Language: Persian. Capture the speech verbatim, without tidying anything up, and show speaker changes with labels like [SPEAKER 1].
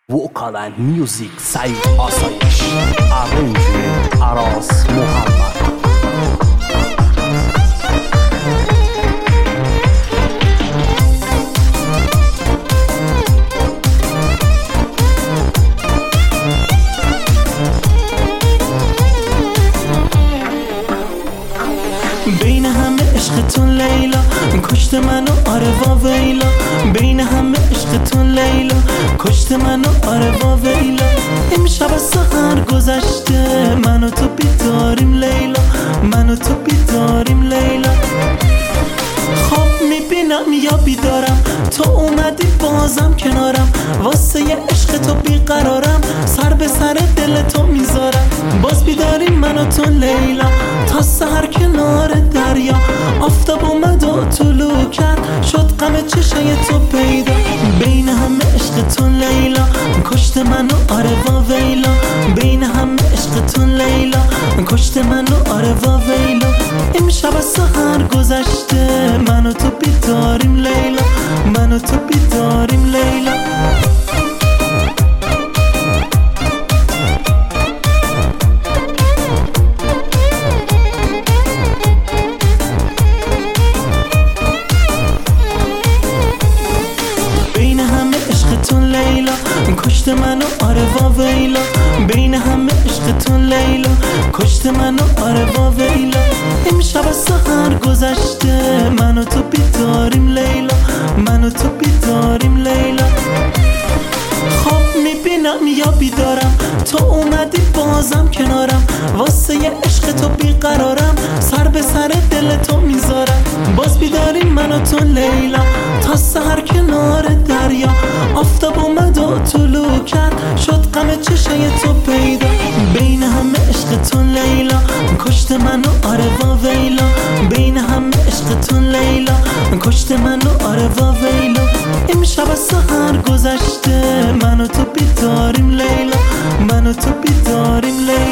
[SPEAKER 1] وکال اند میوزیک سعید آسایش، ارنجمنت عراس محمد.
[SPEAKER 2] بین همه عشقتون لیلا کشت منو آره وا ویلا، بین همه عشقتون لیلا کشت منو آره وا ویلا. امشب از سحر گذشته منو تو بیداریم لیلا، منو تو بیداریم لیلا. خواب میبینم یا بیدارم تو اومدی بازم کنارم، واسه یه عشق تو بیقرارم، سر به سر دل تو میذارم. باز بیداریم من و تو لیلا تا سحر کنار دریا، آفتاب اومد و طلوع کرد شد غم چشای تو پیدا. بین همه عشقتون لیلا کشت منو آره وا ویلا، بین همه عشقتون لیلا کشت منو آره وا ویلا. امشب از سحر گذشته منو تو بیداریم لیلا، منو تو بیداریم لیلا. بین همه عشقتون لیلا کشت منو آره وا ویلا، بین همه عشقتون لیلا کشت منو آره وا ویلا. امشب از سحر گذشته منو تو بیداریم لیلا، منو تو بیداریم لیلا. خواب میبینم یا بیدارم تو اومدی بازم کنارم، واسه یه عشق تو بیقرارم، سر به سر دل تو میذارم. باز بیداریم من و تو لیلا تا سحر کنار دریا، آفتاب اومد و طلوع کرد شد غم چشای تو پیدا. بین همه عشقتون لیلا کشت منو آره وا ویلا، بین همه عشقتون لیلا کشت منو آره وا ویلا. امشب از سحر گذشته منو تو بیداریم لیلا، منو تو بیداریم لیلا.